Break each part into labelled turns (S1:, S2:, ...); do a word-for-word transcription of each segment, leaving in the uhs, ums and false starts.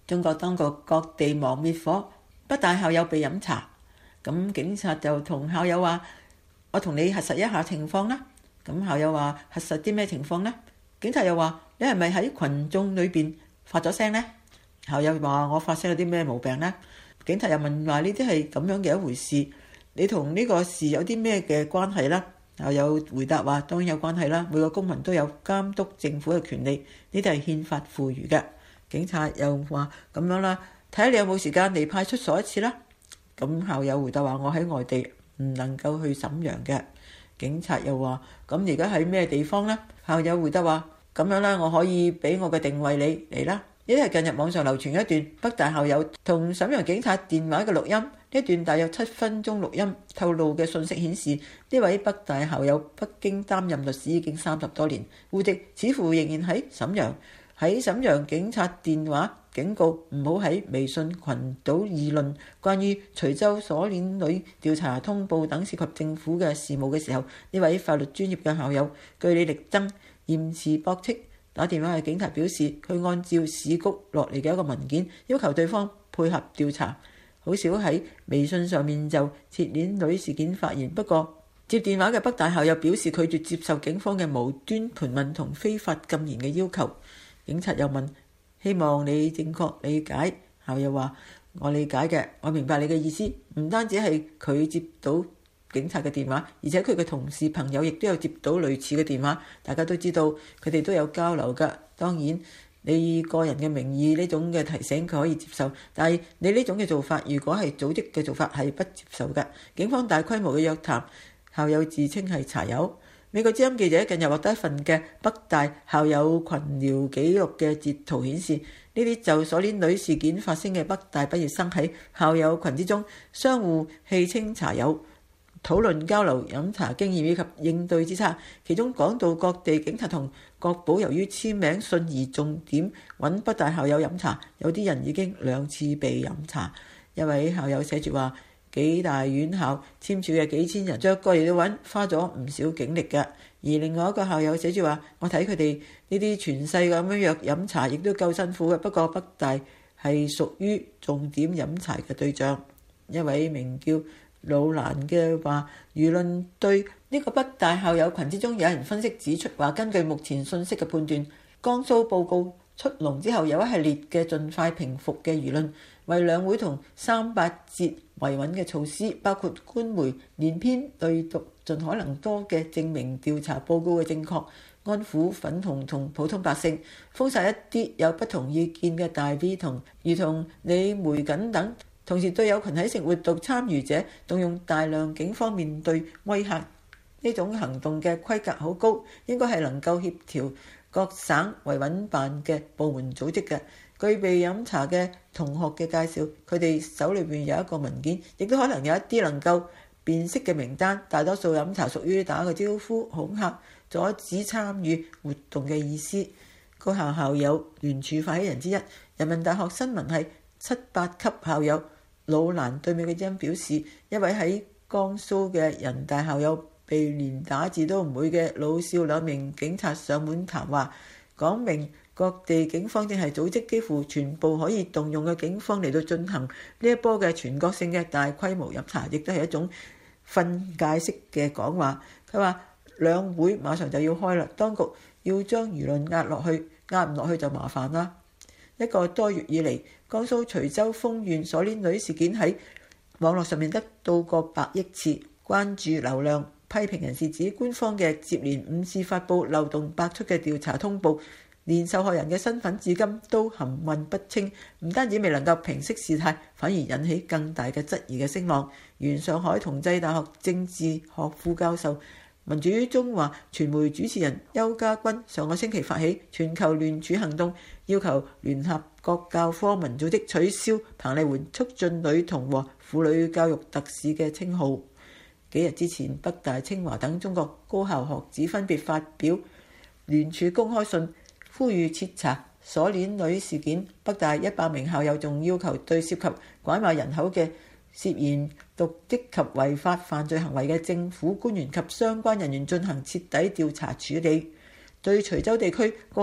S1: 中國當局各地忙滅火，北大校友被飲茶，咁警察就同校友話：我同你核實一下情況啦。咁校友話：核實啲咩情況呢？警察又話：你係咪喺群眾裏邊發咗聲呢？校友話：我發聲有啲咩毛病呢？警察又問話：呢啲係咁樣嘅一回事，你同呢個事有啲咩嘅關係啦？校友回答話：當然有關係啦，每個公民都有監督政府嘅權利，呢啲係憲法賦予嘅。警察又話：咁樣啦，睇下你有冇時間嚟派出所一次啦。咁校友回答話：我喺外地，唔能夠去瀋陽嘅。警察又話：咁而家喺咩地方呢？校友回答話：咁樣啦，我可以俾我嘅定位你嚟啦。呢啲係近日網上流傳一段北大校友同瀋陽警察電話嘅錄音，呢段大約七分鐘錄音透露嘅信息顯示，呢位北大校友北京擔任律師已經三十多年，戶籍似乎仍然喺瀋陽。喺瀋陽警察電話警告唔好喺微信群組議論關於徐州鎖鏈女調查通報等涉及政府嘅事務嘅時候，呢位法律專業嘅校友據理力爭，嚴詞駁斥，打電話嘅警察表示佢按照市局落嚟嘅一個文件要求對方配合調查，好少喺微信上面就鐵鏈女事件發言。不過接電話嘅北大校友表示拒絕接受警方嘅無端盤問同非法禁言嘅要求。警察又問：希望你正確理解。校友話：我理解嘅，我明白你嘅意思。唔單止係佢接到警察嘅電話，而且佢嘅同事朋友亦都有接到類似嘅電話，大家都知道佢哋都有交流㗎。當然你以個人嘅名義呢種嘅提醒佢可以接受，但係你呢種嘅做法如果係組織嘅做法係不接受㗎。警方大規模嘅約談，校友自稱係茶友。美國之音記者近日獲得一份嘅北大校友群聊記錄嘅截圖顯示，呢啲就鎖鏈女事件發生嘅北大畢業生喺校友群之中相互戲稱茶友，討論交流飲茶經驗以及應對之策。其中講到各地警察同國保由於簽名信而重點揾北大校友飲茶，有啲人已經兩次被飲茶。一位校友寫住話：幾大院校簽署嘅幾千人着過嚟到揾，花咗唔少警力㗎。而另外一個校友寫住話：我睇佢哋呢啲全世咁樣約飲茶，亦都夠辛苦嘅。不過北大係屬於重點飲茶嘅對象。一位名叫老蘭嘅話：輿論對呢個北大校友群之中有人分析指出話，根據目前信息嘅判斷，江蘇報告出籠之後有一系列嘅盡快平復嘅輿論，為兩會同三八節維穩嘅措施，包括官媒連篇對讀盡可能多嘅證明調查報告嘅正確，安撫粉紅同普通百姓，封殺一啲有不同意見嘅大 V 同如同李梅瑾等，同時對有群體性活動參與者動用大量警方面對威嚇，呢種行動嘅規格好高，應該係能夠協調各省維穩辦嘅部門組織嘅。據備飲茶嘅同學嘅介紹，佢哋手裏邊有一個文件，亦都可能有一啲能夠辨識嘅名單。大多數飲茶屬於打個招呼、恐嚇、阻止參與活動嘅意思。高校校友聯署發起人之一，人民大學新聞系七八級校友老蘭對美國之音表示，一位喺江蘇嘅人大校友被連打字都唔會嘅老少兩名警察上門談話，講明各地警方正係組織幾乎全部可以動用嘅警方嚟到進行呢一波嘅全國性嘅大規模飲茶，亦都係一種訓誡式嘅講話。佢話兩會馬上就要開啦，當局要將輿論壓落去，壓唔落去就麻煩啦。一個多月以嚟，江蘇徐州豐縣鎖鏈女事件喺網絡上面得到過百億次關注流量。批評人士指官方嘅接連五次發布漏洞百出嘅調查通報，連受害人嘅身份至今都含混不清，唔單止未能夠平息事態，反而引起更大嘅質疑嘅聲浪。原上海同濟大學政治學副教授、民主中華傳媒主持人邱家軍上個星期發起全球聯署行動，要求聯合國教科文組織取消彭麗媛促進女童和婦女教育特使嘅稱號。幾日之前，北大、清華等中國高校學子分別發表聯署公開信，呼籲徹查鎖鏈女事件。北大一百名校友仲要求對涉及拐賣人口嘅涉嫌瀆職及違法犯罪行為嘅政府官員及相關人員進行徹底調查處理。對徐州地區各個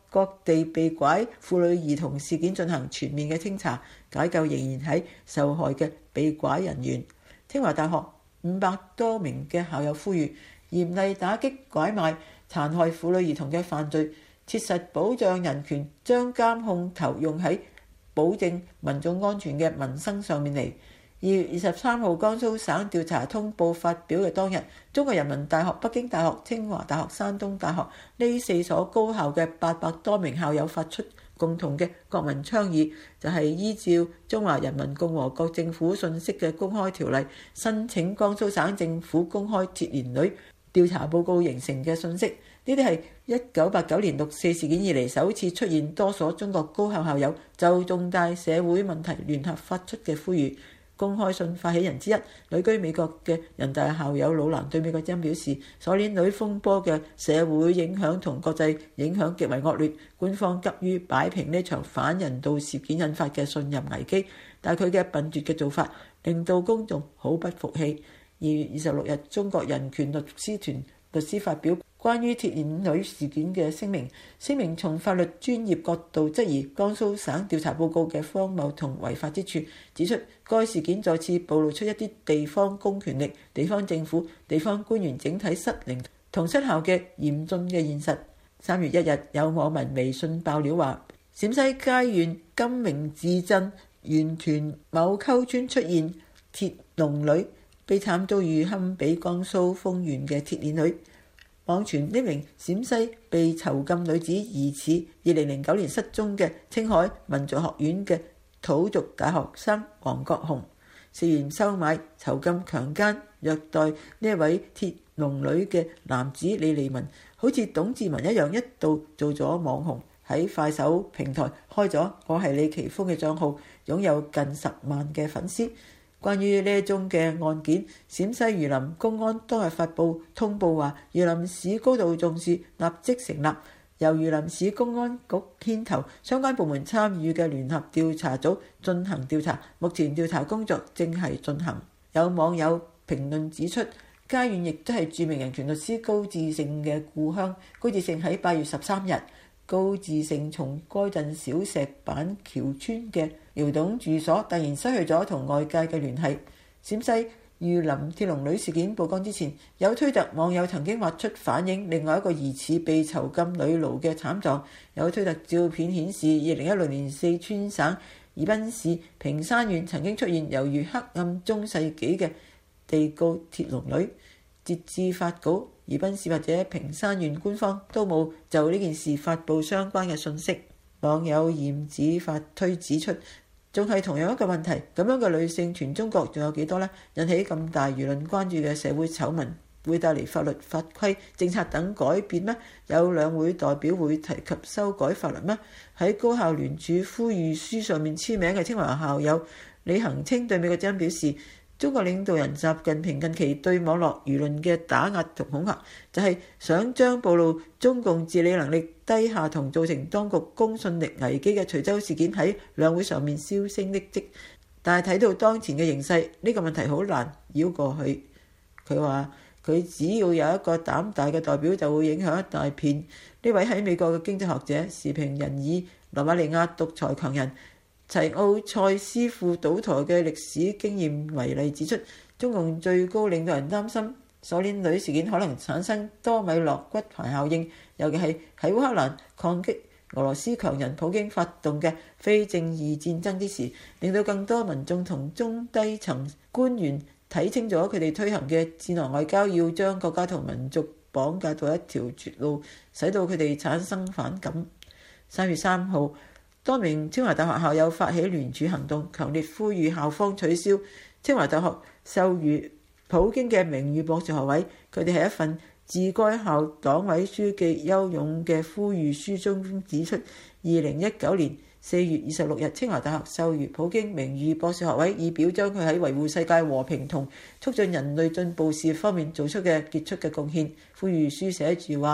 S1: 各地被拐婦女兒童事件進行全面嘅清查，解救仍然喺受害嘅被拐人員。清華大學五百多名嘅校友呼籲嚴厲打擊拐賣、殘害婦女兒童嘅犯罪，切實保障人權，將監控頭用喺保證民眾安全嘅民生上面嚟。二月二十三號，江蘇省調查通報發表嘅當日，中國人民大學、北京大學、清華大學、山東大學呢四所高校嘅八百多名校友發出共同嘅國民倡議，就係、是、依照《中華人民共和國政府信息嘅公開條例》，申請江蘇省政府公開鐵鏈女調查報告形成嘅信息。呢啲係一九八九年六四事件以嚟首次出現多所中國高校校友就重大社會問題聯合發出嘅呼籲。公開信發起人之一、旅居美國嘅人大校友魯蘭對美國之音表示，鎖鏈女風波嘅社會影響同國際影響極為惡劣，官方急於擺平呢場反人道事件引發嘅信任危機，但佢嘅笨拙嘅做法令到公眾好不服氣。二月二十六日，中國人權律師團律師發表關於鐵鏈女事件嘅聲明，聲明從法律專業角度質疑江蘇省調查報告嘅荒謬同違法之處，指出該事件再次暴露出一啲地方公權力、地方政府、地方官員整體失靈同失效嘅嚴峻嘅現實。三月一日，有網民微信爆料話，陝西佳縣金明治鎮源屯某溝村出現鐵籠女，被慘遭遇堪比江蘇豐原嘅鐵鏈女。網傳呢名陝西被囚禁女子疑似二零零九年失蹤嘅青海民族學院嘅土族大學生王國雄，涉嫌收買、囚禁、強姦、虐待呢一位鐵籠女嘅男子李利文，好似董志文一樣，一度做咗網紅，喺快手平台開咗我係李奇峰嘅帳號，擁有近十萬嘅粉絲。關於呢一宗嘅案件，陝西榆林公安當日發布通報話，榆林市高度重視，立即成立由榆林市公安局牽頭、相關部門參與嘅聯合調查組進行調查。目前調查工作正係進行。有網友評論指出，佳縣亦都係著名人權律師高志盛嘅故鄉。高志盛喺八月十三日，高志盛從該鎮小石板橋村嘅窯洞住所突然失去咗同外界嘅聯繫。陝西榆林鐵籠女事件曝光之前，有推特網友曾經挖出反映另外一個疑似被囚禁女奴嘅慘狀。有推特照片顯示，二零一六年四川省宜賓市平山縣曾經出現猶如黑暗中世紀嘅地窖鐵籠女。截至發稿，宜賓市或者平山縣官方都冇就呢件事發布相關嘅信息。網友嚴子發推指出，仲係同樣一個問題，咁樣嘅女性全中國仲有幾多呢？引起咁大輿論關注嘅社會醜聞，會帶嚟法律法規政策等改變咩？有兩會代表會提及修改法律咩？喺高校聯署呼籲書上面簽名嘅清華校友李恒清對美國之音表示，中國領導人習近平近期對網絡輿論嘅打壓同恐嚇，就係想將暴露中共治理能力低下同造成當局公信力危機嘅徐州事件喺兩會上面銷聲匿跡。但係睇到當前嘅形勢，呢個問題好難繞過去。佢話佢只要有一個膽大嘅代表，就會影響一大片。呢位喺美國嘅經濟學者時評人以羅馬尼亞獨裁強人齊奧塞斯夫倒台嘅歷史經驗為例，指出中共最高領導人擔心鎖鏈女事件可能產生多米諾骨牌效應，尤其係喺烏克蘭抗擊俄羅斯強人普京發動嘅非正義戰爭之時，令到更多民眾同中低層官員睇清楚佢哋推行嘅戰狼外交，要將國家同民族綁架到一條絕路，使到佢哋產生反感。三月三號，多名清華大學校友發起聯署行動，強烈呼籲校方取消清華大學授予普京嘅名譽博士學位。佢哋喺一份致該校黨委書記邱勇嘅呼籲書中指出，二零一九年四月二十六日，清華大學授予普京名譽博士學位，以表彰佢喺維護世界和平同促進人類進步事業方面做出嘅傑出嘅貢獻。呼籲書寫住話，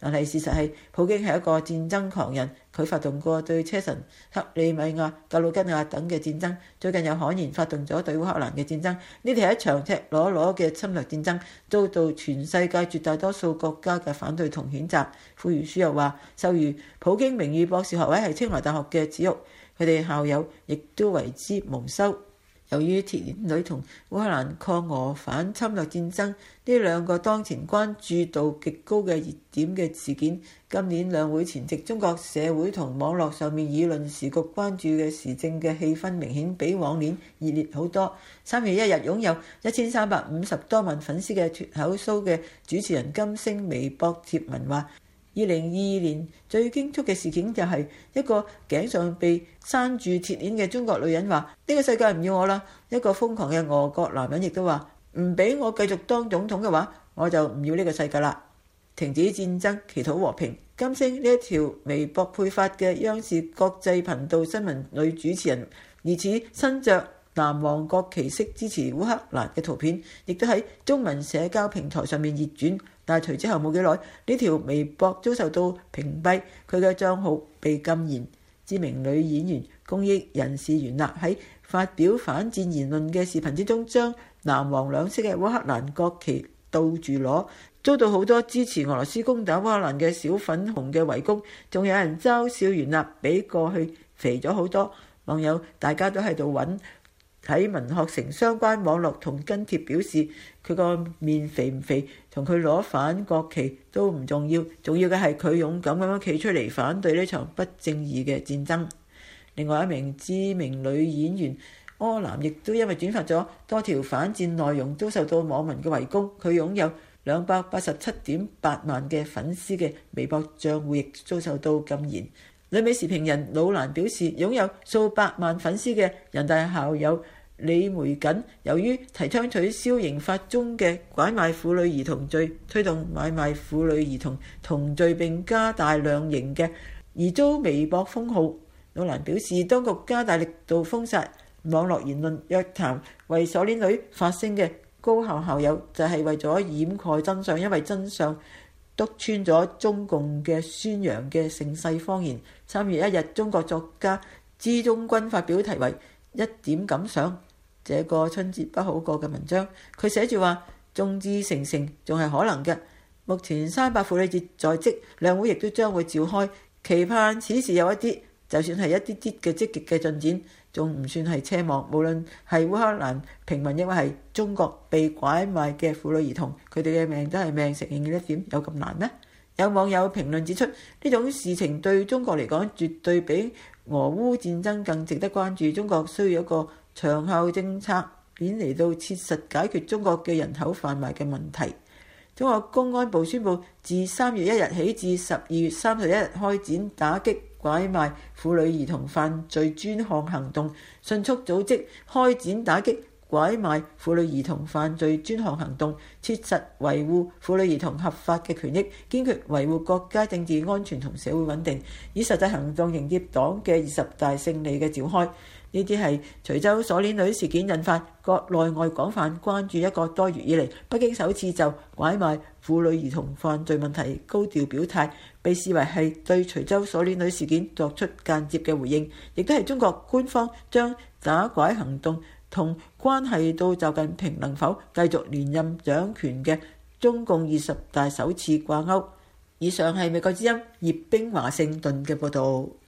S1: 但係事實係普京係一個戰爭狂人，佢發動過對車臣、克里米亞、格魯吉亞等嘅戰爭，最近又悍然發動咗對烏克蘭嘅戰爭。呢啲係一場赤裸裸嘅侵略戰爭，遭到全世界絕大多數國家嘅反對同譴責。傅如書又話，授予普京名譽博士學位係清華大學嘅恥辱，佢哋校友亦都為之蒙羞。由於鐵鏈女同烏克蘭抗俄反侵略戰爭呢兩個當前關注度極高嘅熱點嘅事件，今年兩會前夕，中國社會同網絡上面議論時局關注嘅時政嘅氣氛明顯比往年熱烈好多。三月一日擁有一千三百五十多萬粉絲嘅脫口 show 嘅主持人金星微博貼文話，二零二二年最驚觸嘅事件就係一個頸上被拴住鐵鏈嘅中國女人話：呢個世界唔要我啦。一個瘋狂嘅俄國男人亦都話：唔俾我繼續當總統嘅話，我就唔要呢個世界啦。停止戰爭，祈禱和平。金星呢一條微博配發嘅央視國際頻道新聞女主持人疑似身着藍黃國旗式支持烏克蘭嘅圖片，亦都喺中文社交平台上面熱轉。但係隨之後冇幾耐，呢條微博遭受到屏蔽，佢嘅帳號被禁言。知名女演員、公益人士袁立喺發表反戰言論嘅視頻之中，將藍黃兩色嘅烏克蘭國旗倒住攞，遭到好多支持俄羅斯攻打烏克蘭嘅小粉紅嘅圍攻，仲有人嘲笑袁立比過去肥咗好多。網友大家都喺度揾喺文學城相關網絡同跟帖表示，佢個面肥唔肥同佢攞反國旗都唔重要，重要嘅係佢勇敢咁樣企出嚟反對呢場不正義嘅戰爭。另外一名知名女演員柯南亦都因為轉發咗多條反戰內容，都受到網民嘅圍攻。佢擁有兩百八十七點八萬嘅粉絲嘅微博帳戶亦遭受到禁言。女美時評人魯蘭表示，擁有數百萬粉絲嘅人大校友李梅瑾，由於提倡取消刑法中嘅拐賣婦女兒童罪，推動買賣婦女兒童同罪並加大量刑嘅，而遭微博封號。魯蘭表示，當局加大力度封殺網絡言論，約談為鎖鏈女發聲嘅高校校友，就係為咗掩蓋真相，因為真相篤穿咗中共嘅宣揚嘅盛世謊言。三月一日，中國作家支中軍發表題為一點感想，這個春節不好過嘅文章。佢寫住話，眾志成城仲係可能嘅。目前三八婦女節在即，兩會亦都將會召開，期盼此時有一啲，就算係一啲啲嘅積極嘅進展，仲唔算係奢望。無論係烏克蘭平民，抑或係中國被拐賣嘅婦女兒童，佢哋嘅命都係命，承認嘅一點有咁難咩？有網友評論指出，呢種事情對中國嚟講，絕對比俄烏戰爭更值得關注。中國需要一個長效政策，點嚟到切實解決中國嘅人口販賣嘅問題。中國公安部宣布，自三月一日起至十二月三十一日開展打擊拐賣婦女兒童犯罪專項行動，迅速組織開展打擊拐賣婦女兒童犯罪專項行動，切實維護婦女兒童合法嘅權益，堅決維護國家政治安全同社會穩定，以實際行動迎接黨嘅二十大勝利嘅召開。呢啲係徐州鎖鏈女事件引發國內外廣泛關注一個多月以嚟，北京首次就拐賣婦女兒童犯罪問題高調表態，被視為係對徐州鎖鏈女事件作出間接嘅回應，亦都係中國官方將打拐行動同關係到習近平能否繼續連任掌權嘅中共二十大首次掛鈎。以上係美國之音葉冰華盛頓嘅報導。